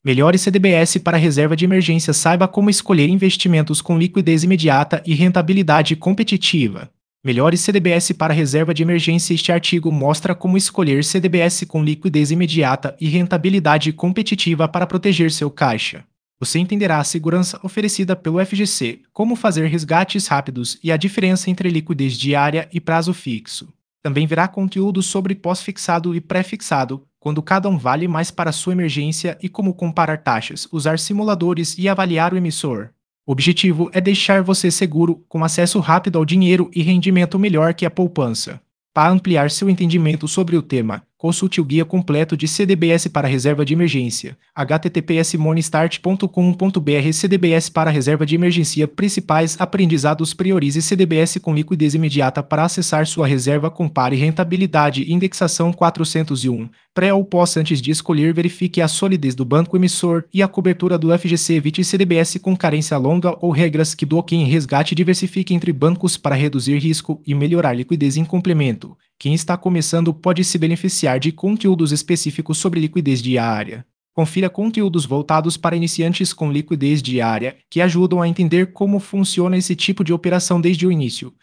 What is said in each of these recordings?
Melhore CDBS para reserva de emergência. Saiba como escolher investimentos com liquidez imediata e rentabilidade competitiva. Melhore CDBS para reserva de emergência. Este artigo mostra como escolher CDBS com liquidez imediata e rentabilidade competitiva para proteger seu caixa. Você entenderá a segurança oferecida pelo FGC, como fazer resgates rápidos e a diferença entre liquidez diária e prazo fixo. Também verá conteúdo sobre pós-fixado e pré-fixado, quando cada um vale mais para sua emergência e como comparar taxas, usar simuladores e avaliar o emissor. O objetivo é deixar você seguro, com acesso rápido ao dinheiro e rendimento melhor que a poupança. Para ampliar seu entendimento sobre o tema, consulte o guia completo de CDBS para reserva de emergência, https://monestart.com.br. CDBS para reserva de emergência. Principais aprendizados. Priorize CDBS com liquidez imediata. Para acessar sua reserva, compare rentabilidade e indexação. 401. Pré ou pós. Antes de escolher, verifique a solidez do banco emissor e a cobertura do FGC. Evite CDBS com carência longa ou regras que bloqueiem resgate. Diversifique entre bancos para reduzir risco e melhorar liquidez. Em complemento, quem está começando pode se beneficiar de conteúdos específicos sobre liquidez diária. Confira conteúdos voltados para iniciantes com liquidez diária, que ajudam a entender como funciona esse tipo de operação desde o início.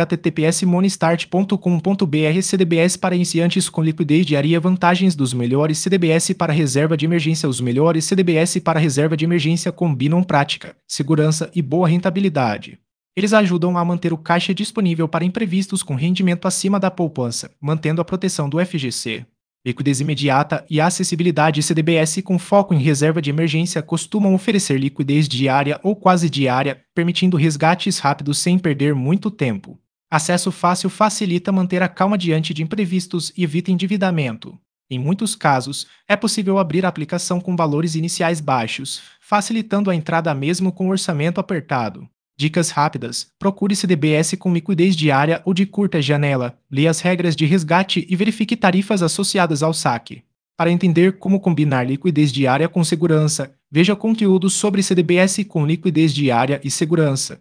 https://monestart.com.br. CDBS para iniciantes com liquidez diária. Vantagens dos melhores CDBS para reserva de emergência. Os melhores CDBS para reserva de emergência combinam prática, segurança e boa rentabilidade. Eles ajudam a manter o caixa disponível para imprevistos com rendimento acima da poupança, mantendo a proteção do FGC. Liquidez imediata e acessibilidade. CDBS com foco em reserva de emergência costumam oferecer liquidez diária ou quase diária, permitindo resgates rápidos sem perder muito tempo. Acesso fácil facilita manter a calma diante de imprevistos e evita endividamento. Em muitos casos, é possível abrir a aplicação com valores iniciais baixos, facilitando a entrada mesmo com orçamento apertado. Dicas rápidas: procure CDBS com liquidez diária ou de curta janela, leia as regras de resgate e verifique tarifas associadas ao saque. Para entender como combinar liquidez diária com segurança, veja conteúdos sobre CDBS com liquidez diária e segurança.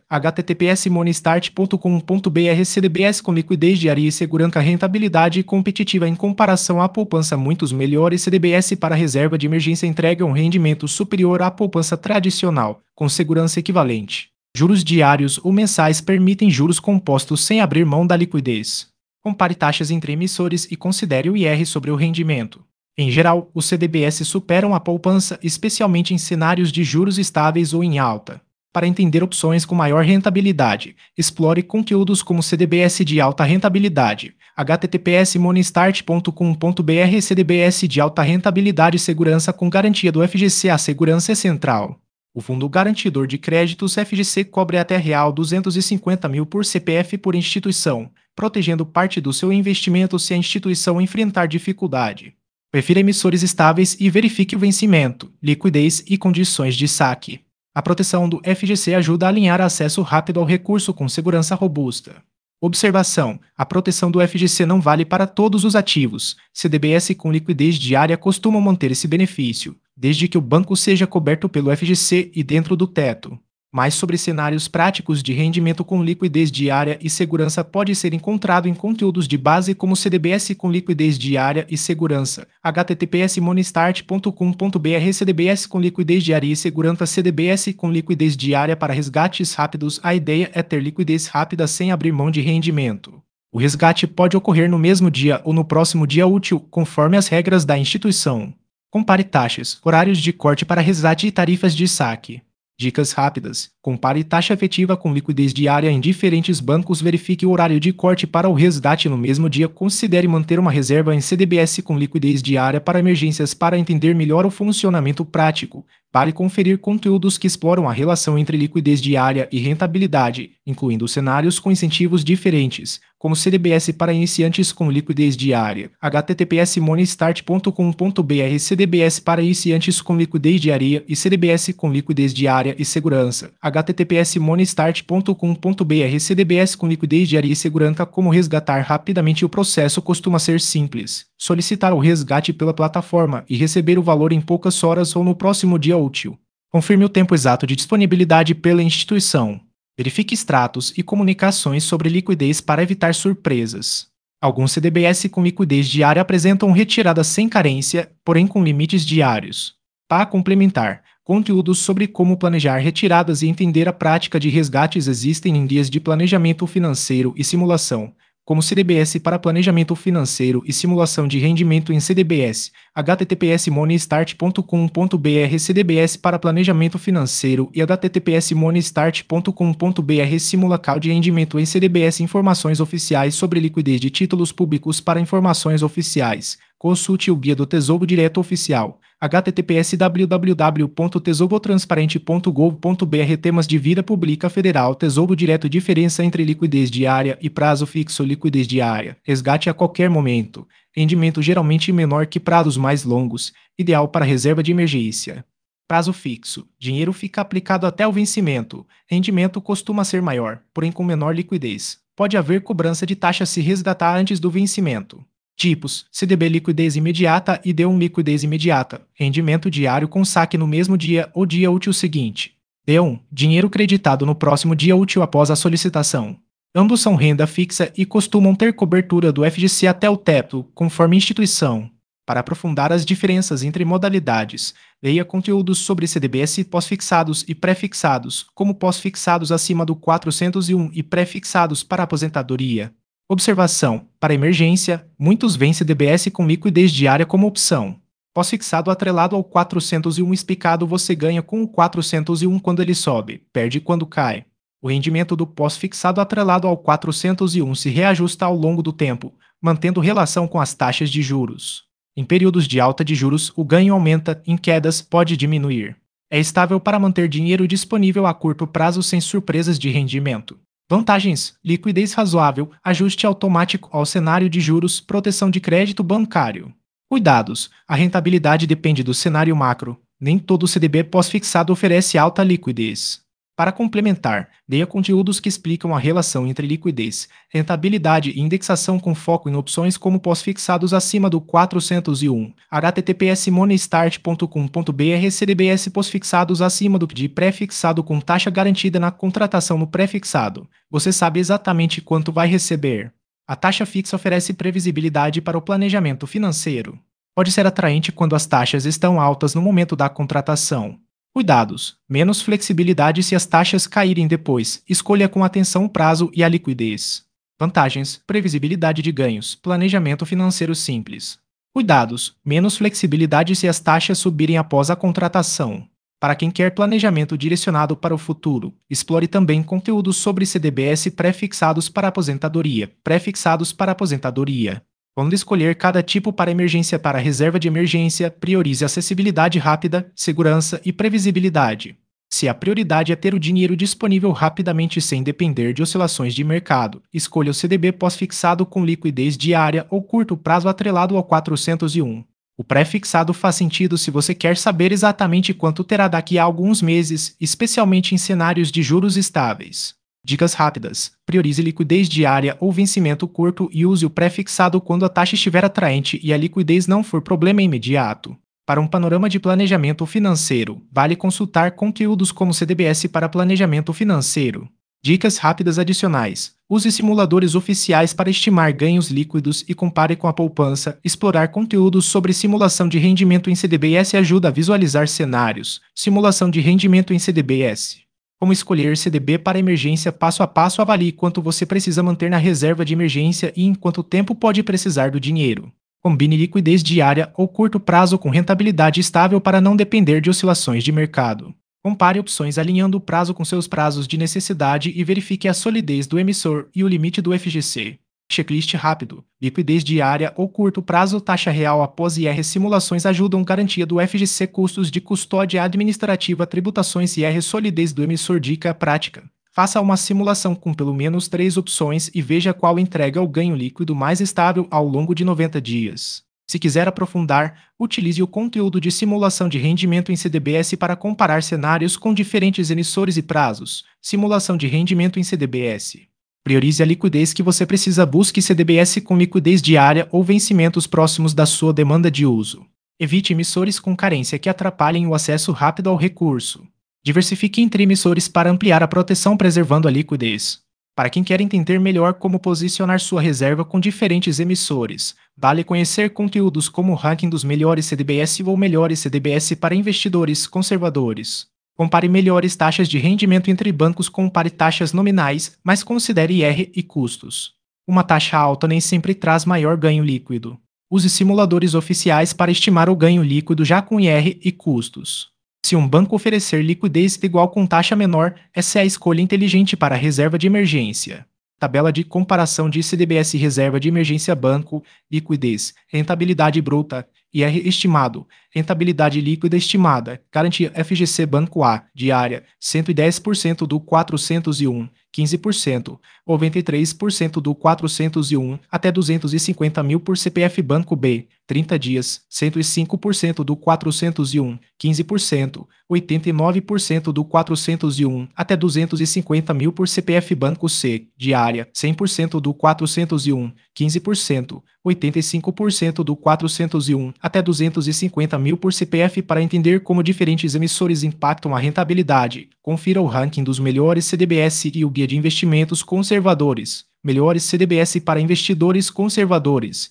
https://monestart.com.br. CDBS com liquidez diária e segurança. Rentabilidade competitiva em comparação à poupança. Muitos melhores CDBS para reserva de emergência entregam um rendimento superior à poupança tradicional, com segurança equivalente. Juros diários ou mensais permitem juros compostos sem abrir mão da liquidez. Compare taxas entre emissores e considere o IR sobre o rendimento. Em geral, os CDBS superam a poupança, especialmente em cenários de juros estáveis ou em alta. Para entender opções com maior rentabilidade, explore conteúdos como CDBS de alta rentabilidade. https://monestart.com.br. CDBS de alta rentabilidade. Segurança com garantia do FGC. A segurança é central. O Fundo Garantidor de Créditos FGC cobre até R$ 250 mil por CPF por instituição, protegendo parte do seu investimento se a instituição enfrentar dificuldade. Prefira emissores estáveis e verifique o vencimento, liquidez e condições de saque. A proteção do FGC ajuda a alinhar acesso rápido ao recurso com segurança robusta. Observação: a proteção do FGC não vale para todos os ativos. CDBS com liquidez diária costumam manter esse benefício, desde que o banco seja coberto pelo FGC e dentro do teto. Mais sobre cenários práticos de rendimento com liquidez diária e segurança pode ser encontrado em conteúdos de base como CDBS com liquidez diária e segurança. https://monestart.com.br. CDBS com liquidez diária e segurança. CDBS com liquidez diária para resgates rápidos. A ideia é ter liquidez rápida sem abrir mão de rendimento. O resgate pode ocorrer no mesmo dia ou no próximo dia útil, conforme as regras da instituição. Compare taxas, horários de corte para resgate e tarifas de saque. Dicas rápidas: compare taxa efetiva com liquidez diária em diferentes bancos. Verifique o horário de corte para o resgate no mesmo dia. Considere manter uma reserva em CDBS com liquidez diária para emergências. Para entender melhor o funcionamento prático, vale conferir conteúdos que exploram a relação entre liquidez diária e rentabilidade, incluindo cenários com incentivos diferentes, como CDBS para iniciantes com liquidez diária. https://monestart.com.br. CDBS para iniciantes com liquidez diária e CDBS com liquidez diária e segurança. https://monestart.com.br. CDBS com liquidez diária e segurança. Como resgatar rapidamente. O processo costuma ser simples: solicitar o resgate pela plataforma e receber o valor em poucas horas ou no próximo dia útil. Confirme o tempo exato de disponibilidade pela instituição. Verifique extratos e comunicações sobre liquidez para evitar surpresas. Alguns CDBS com liquidez diária apresentam retirada sem carência, porém com limites diários. Para complementar, conteúdos sobre como planejar retiradas e entender a prática de resgates existem em guias de planejamento financeiro e simulação, como CDBS para planejamento financeiro e simulação de rendimento em CDBS, https://moneystart.com.br CDBS para planejamento financeiro e https://moneystart.com.br simulacal de rendimento em CDBS informações oficiais sobre liquidez de títulos públicos para informações oficiais. Consulte o Guia do Tesouro Direto Oficial, https://www.tesouro-transparente.gov.br Temas de vida pública federal Tesouro Direto Diferença entre liquidez diária e prazo fixo Liquidez diária, resgate a qualquer momento, rendimento geralmente menor que prazos mais longos, ideal para reserva de emergência. Prazo fixo, dinheiro fica aplicado até o vencimento, rendimento costuma ser maior, porém com menor liquidez. Pode haver cobrança de taxa se resgatar antes do vencimento. Tipos: CDB liquidez imediata e D1 liquidez imediata, rendimento diário com saque no mesmo dia ou dia útil seguinte. D1, dinheiro creditado no próximo dia útil após a solicitação. Ambos são renda fixa e costumam ter cobertura do FGC até o teto, conforme instituição. Para aprofundar as diferenças entre modalidades, leia conteúdos sobre CDBS pós-fixados e pré-fixados, como pós-fixados acima do 401 e pré-fixados para aposentadoria. Observação: para emergência, muitos veem CDBS com liquidez diária como opção. Pós-fixado atrelado ao 401 explicado você ganha com o 401 quando ele sobe, perde quando cai. O rendimento do pós-fixado atrelado ao 401 se reajusta ao longo do tempo, mantendo relação com as taxas de juros. Em períodos de alta de juros, o ganho aumenta, em quedas, pode diminuir. É estável para manter dinheiro disponível a curto prazo sem surpresas de rendimento. Vantagens: liquidez razoável, ajuste automático ao cenário de juros, proteção de crédito bancário. Cuidados: a rentabilidade depende do cenário macro. Nem todo CDB pós-fixado oferece alta liquidez. Para complementar, leia conteúdos que explicam a relação entre liquidez, rentabilidade e indexação com foco em opções como pós-fixados acima do 401, https://moneystart.com.br CDBS pós-fixados acima do de pré-fixado com taxa garantida na contratação no pré-fixado. Você sabe exatamente quanto vai receber. A taxa fixa oferece previsibilidade para o planejamento financeiro. Pode ser atraente quando as taxas estão altas no momento da contratação. Cuidados: menos flexibilidade se as taxas caírem depois. Escolha com atenção o prazo e a liquidez. Vantagens: previsibilidade de ganhos, planejamento financeiro simples. Cuidados: menos flexibilidade se as taxas subirem após a contratação. Para quem quer planejamento direcionado para o futuro, explore também conteúdos sobre CDBS pré-fixados para aposentadoria, pré-fixados para aposentadoria. Quando escolher cada tipo para emergência para reserva de emergência, priorize acessibilidade rápida, segurança e previsibilidade. Se a prioridade é ter o dinheiro disponível rapidamente sem depender de oscilações de mercado, escolha o CDB pós-fixado com liquidez diária ou curto prazo atrelado ao 401. O pré-fixado faz sentido se você quer saber exatamente quanto terá daqui a alguns meses, especialmente em cenários de juros estáveis. Dicas rápidas: priorize liquidez diária ou vencimento curto e use o pré-fixado quando a taxa estiver atraente e a liquidez não for problema imediato. Para um panorama de planejamento financeiro, vale consultar conteúdos como CDBS para planejamento financeiro. Dicas rápidas adicionais: use simuladores oficiais para estimar ganhos líquidos e compare com a poupança. Explorar conteúdos sobre simulação de rendimento em CDBS ajuda a visualizar cenários. Simulação de rendimento em CDBS. Como escolher CDB para emergência passo a passo. Avalie quanto você precisa manter na reserva de emergência e em quanto tempo pode precisar do dinheiro. Combine liquidez diária ou curto prazo com rentabilidade estável para não depender de oscilações de mercado. Compare opções alinhando o prazo com seus prazos de necessidade e verifique a solidez do emissor e o limite do FGC. Checklist rápido: liquidez diária ou curto prazo, taxa real após IR. Simulações ajudam garantia do FGC, custos de custódia administrativa, tributações IR, solidez do emissor. Dica prática: faça uma simulação com pelo menos 3 opções e veja qual entrega o ganho líquido mais estável ao longo de 90 dias. Se quiser aprofundar, utilize o conteúdo de simulação de rendimento em CDBS para comparar cenários com diferentes emissores e prazos. Simulação de rendimento em CDBS. Priorize a liquidez que você precisa. Busque CDBS com liquidez diária ou vencimentos próximos da sua demanda de uso. Evite emissores com carência que atrapalhem o acesso rápido ao recurso. Diversifique entre emissores para ampliar a proteção preservando a liquidez. Para quem quer entender melhor como posicionar sua reserva com diferentes emissores, vale conhecer conteúdos como o ranking dos melhores CDBS ou melhores CDBS para investidores conservadores. Compare melhores taxas de rendimento entre bancos, compare taxas nominais, mas considere IR e custos. Uma taxa alta nem sempre traz maior ganho líquido. Use simuladores oficiais para estimar o ganho líquido já com IR e custos. Se um banco oferecer liquidez igual com taxa menor, essa é a escolha inteligente para a reserva de emergência. Tabela de comparação de CDBS reserva de emergência banco, liquidez, rentabilidade bruta, IR estimado, rentabilidade líquida estimada, garantia FGC Banco A, diária, 110% do 401, 15%, 93% do 401, até 250 mil por CPF Banco B, 30 dias, 105% do 401, 15%, 89% do 401, até 250 mil por CPF Banco C, diária, 100% do 401, 15%, 85% do 401, até 250 mil por CPF. Para entender como diferentes emissores impactam a rentabilidade, confira o ranking dos melhores CDBS e o Guia de Investimentos Conservadores. Melhores CDBS para investidores conservadores.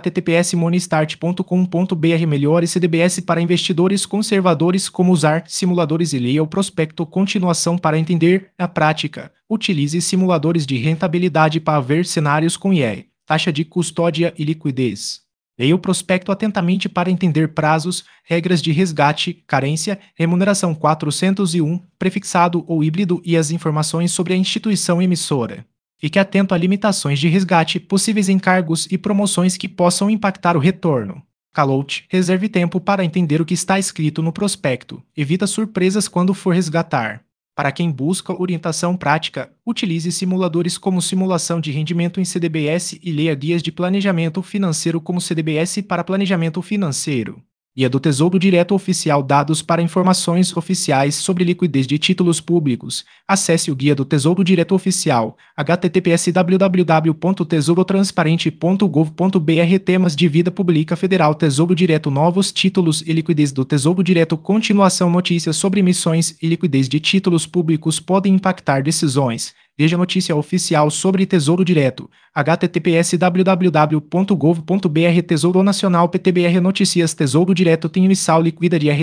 https://monistart.com.br. Melhores CDBS para investidores conservadores. Como usar simuladores e leia o prospecto. Continuação. Para entender a prática, utilize simuladores de rentabilidade para ver cenários com IE, taxa de custódia e liquidez. Leia o prospecto atentamente para entender prazos, regras de resgate, carência, remuneração 401, prefixado ou híbrido e as informações sobre a instituição emissora. Fique atento a limitações de resgate, possíveis encargos e promoções que possam impactar o retorno. Calote, reserve tempo para entender o que está escrito no prospecto. Evita surpresas quando for resgatar. Para quem busca orientação prática, utilize simuladores como simulação de rendimento em CDBS e leia guias de planejamento financeiro como CDBS para planejamento financeiro. Guia do Tesouro Direto Oficial. Dados para informações oficiais sobre liquidez de títulos públicos. Acesse o Guia do Tesouro Direto Oficial, https://www.tesouro-transparente.gov.br. Temas de vida pública federal, Tesouro Direto, novos títulos e liquidez do Tesouro Direto. Continuação. Notícias sobre emissões e liquidez de títulos públicos podem impactar decisões. Veja notícia oficial sobre Tesouro Direto, https://www.gov.br. Tesouro Nacional PTBR. Notícias. Tesouro Direto tem mensal liquida de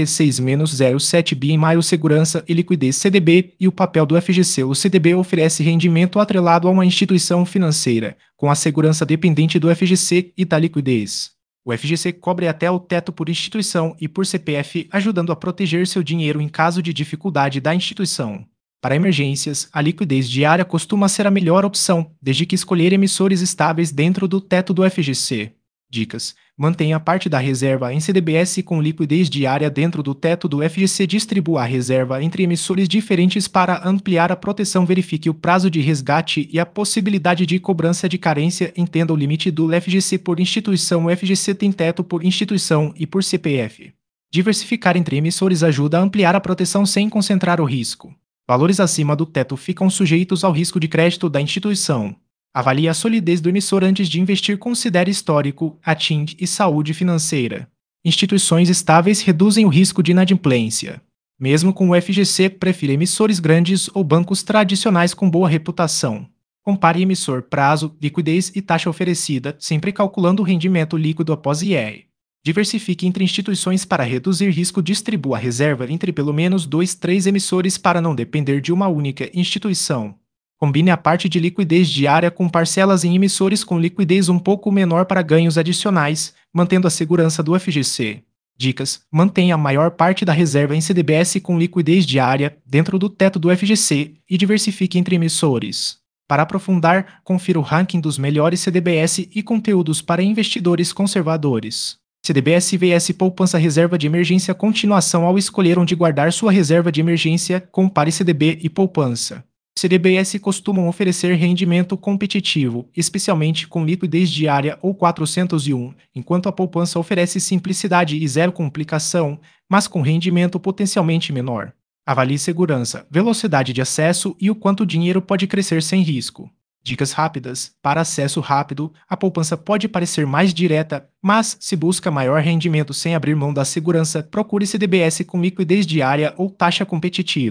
R6-07 bi em maio. Segurança e liquidez. CDB e o papel do FGC. O CDB oferece rendimento atrelado a uma instituição financeira, com a segurança dependente do FGC e da liquidez. O FGC cobre até o teto por instituição e por CPF, ajudando a proteger seu dinheiro em caso de dificuldade da instituição. Para emergências, a liquidez diária costuma ser a melhor opção, desde que escolher emissores estáveis dentro do teto do FGC. Dicas: mantenha parte da reserva em CDBS com liquidez diária dentro do teto do FGC. Distribua a reserva entre emissores diferentes para ampliar a proteção. Verifique o prazo de resgate e a possibilidade de cobrança de carência. Entenda o limite do FGC por instituição. O FGC tem teto por instituição e por CPF. Diversificar entre emissores ajuda a ampliar a proteção sem concentrar o risco. Valores acima do teto ficam sujeitos ao risco de crédito da instituição. Avalie a solidez do emissor antes de investir. Considere histórico, ATING e saúde financeira. Instituições estáveis reduzem o risco de inadimplência. Mesmo com o FGC, prefira emissores grandes ou bancos tradicionais com boa reputação. Compare emissor, prazo, liquidez e taxa oferecida, sempre calculando o rendimento líquido após IR. Diversifique entre instituições para reduzir risco. Distribua a reserva entre pelo menos 2-3 emissores para não depender de uma única instituição. Combine a parte de liquidez diária com parcelas em emissores com liquidez um pouco menor para ganhos adicionais, mantendo a segurança do FGC. Dicas: mantenha a maior parte da reserva em CDBS com liquidez diária dentro do teto do FGC e diversifique entre emissores. Para aprofundar, confira o ranking dos melhores CDBS e conteúdos para investidores conservadores. CDBS vs Poupança. Reserva de emergência. Continuação. Ao escolher onde guardar sua reserva de emergência, compare CDB e poupança. CDBS costumam oferecer rendimento competitivo, especialmente com liquidez diária ou 401, enquanto a poupança oferece simplicidade e zero complicação, mas com rendimento potencialmente menor. Avalie segurança, velocidade de acesso e o quanto o dinheiro pode crescer sem risco. Dicas rápidas: para acesso rápido, a poupança pode parecer mais direta, mas, se busca maior rendimento sem abrir mão da segurança, procure CDBS com liquidez diária ou taxa competitiva.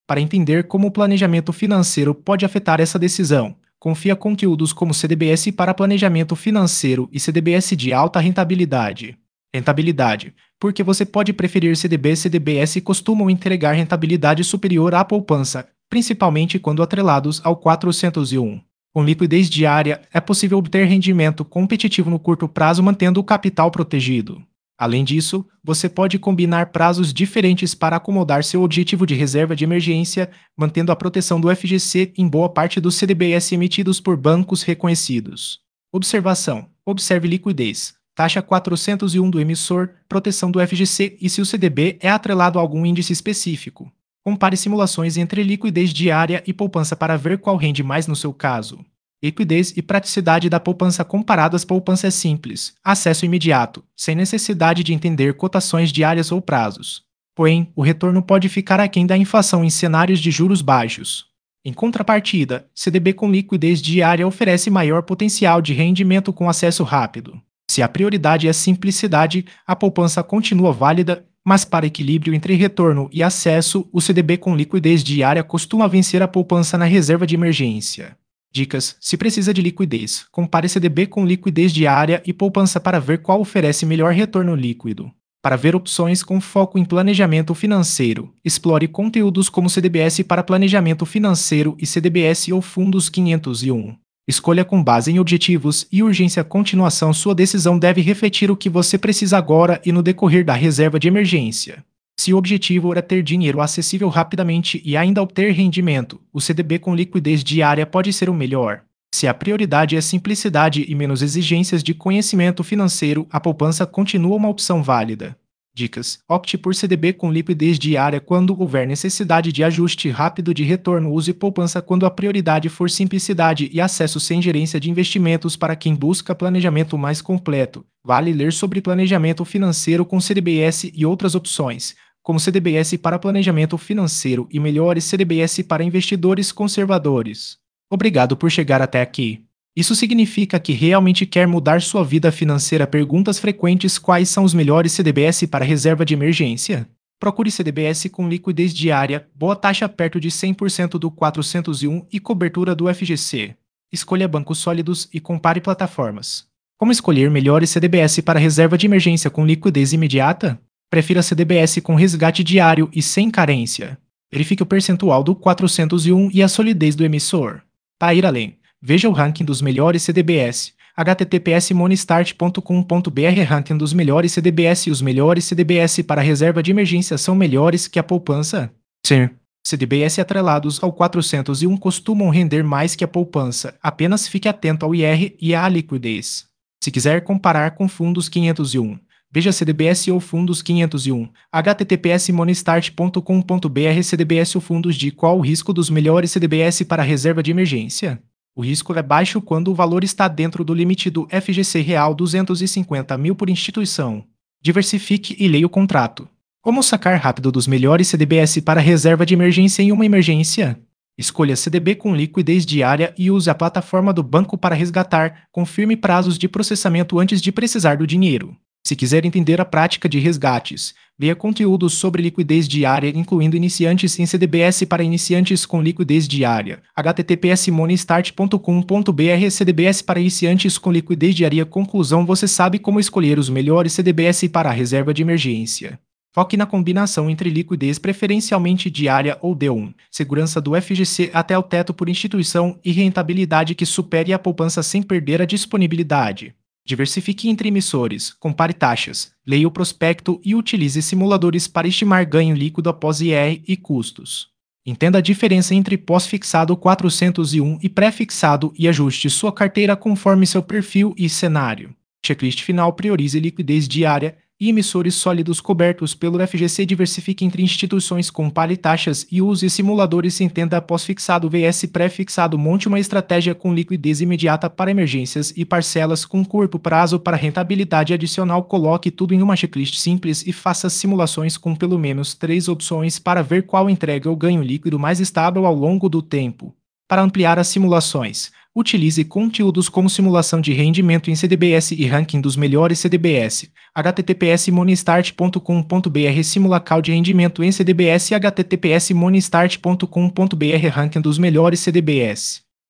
Para entender como o planejamento financeiro pode afetar essa decisão, confia conteúdos como CDBS para planejamento financeiro e CDBS de alta rentabilidade. Rentabilidade, porque você pode preferir CDB e CDBS costumam entregar rentabilidade superior à poupança, principalmente quando atrelados ao 401. Com liquidez diária, é possível obter rendimento competitivo no curto prazo mantendo o capital protegido. Além disso, você pode combinar prazos diferentes para acomodar seu objetivo de reserva de emergência, mantendo a proteção do FGC em boa parte dos CDBs emitidos por bancos reconhecidos. Observação: observe liquidez, taxa 401 do emissor, proteção do FGC e se o CDB é atrelado a algum índice específico. Compare simulações entre liquidez diária e poupança para ver qual rende mais no seu caso. Liquidez e praticidade da poupança comparadas. Poupança é simples, acesso imediato, sem necessidade de entender cotações diárias ou prazos. Porém, o retorno pode ficar aquém da inflação em cenários de juros baixos. Em contrapartida, CDB com liquidez diária oferece maior potencial de rendimento com acesso rápido. Se a prioridade é simplicidade, a poupança continua válida, mas para equilíbrio entre retorno e acesso, o CDB com liquidez diária costuma vencer a poupança na reserva de emergência. Dicas: se precisa de liquidez, compare CDB com liquidez diária e poupança para ver qual oferece melhor retorno líquido. Para ver opções com foco em planejamento financeiro, explore conteúdos como CDBS para planejamento financeiro e CDBS ou fundos 501. Escolha com base em objetivos e urgência. Continuação: sua decisão deve refletir o que você precisa agora e no decorrer da reserva de emergência. Se o objetivo é ter dinheiro acessível rapidamente e ainda obter rendimento, o CDB com liquidez diária pode ser o melhor. Se a prioridade é simplicidade e menos exigências de conhecimento financeiro, a poupança continua uma opção válida. Dicas: opte por CDB com liquidez diária quando houver necessidade de ajuste rápido de retorno. Use poupança quando a prioridade for simplicidade e acesso sem gerência de investimentos. Para quem busca planejamento mais completo, vale ler sobre planejamento financeiro com CDBS e outras opções, como CDBS para planejamento financeiro e melhores CDBS para investidores conservadores. Obrigado por chegar até aqui. Isso significa que realmente quer mudar sua vida financeira. Perguntas frequentes: quais são os melhores CDBS para reserva de emergência? Procure CDBS com liquidez diária, boa taxa perto de 100% do 401 e cobertura do FGC. Escolha bancos sólidos e compare plataformas. Como escolher melhores CDBS para reserva de emergência com liquidez imediata? Prefira CDBS com resgate diário e sem carência. Verifique o percentual do 401 e a solidez do emissor. Para ir além, veja o ranking dos melhores CDBS. https://monestart.com.br. Ranking dos melhores CDBS. Os melhores CDBS para reserva de emergência são melhores que a poupança? Sim. CDBS atrelados ao 401 costumam render mais que a poupança. Apenas fique atento ao IR e à liquidez. Se quiser comparar com fundos 501, veja CDBS ou fundos 501. https://monestart.com.br. CDBS ou fundos de qual o risco dos melhores CDBS para reserva de emergência? O risco é baixo quando o valor está dentro do limite do FGC real 250 mil por instituição. Diversifique e leia o contrato. Como sacar rápido dos melhores CDBS para reserva de emergência em uma emergência? Escolha CDB com liquidez diária e use a plataforma do banco para resgatar. Confirme prazos de processamento antes de precisar do dinheiro. Se quiser entender a prática de resgates, leia conteúdos sobre liquidez diária, incluindo iniciantes em CDBS para iniciantes com liquidez diária. https://monestart.com.br. CDBS para iniciantes com liquidez diária. Conclusão: você sabe como escolher os melhores CDBS para a reserva de emergência. Foque na combinação entre liquidez preferencialmente diária ou D1, segurança do FGC até o teto por instituição e rentabilidade que supere a poupança sem perder a disponibilidade. Diversifique entre emissores, compare taxas, leia o prospecto e utilize simuladores para estimar ganho líquido após IR e custos. Entenda a diferença entre pós-fixado 401 e pré-fixado e ajuste sua carteira conforme seu perfil e cenário. Checklist final: priorize liquidez diária e emissores sólidos cobertos pelo FGC. Diversifique entre instituições, compare taxas e use simuladores. Entenda pós-fixado vs pré-fixado. Monte uma estratégia com liquidez imediata para emergências e parcelas com curto prazo para rentabilidade adicional. Coloque tudo em uma checklist simples e faça simulações com pelo menos 3 opções para ver qual entrega o ganho líquido mais estável ao longo do tempo. Para ampliar as simulações, Utilize conteúdos como simulação de rendimento em CDBS e ranking dos melhores CDBS. https://monestart.com.br Simula call de rendimento em CDBS e https://monestart.com.br Ranking dos melhores CDBS.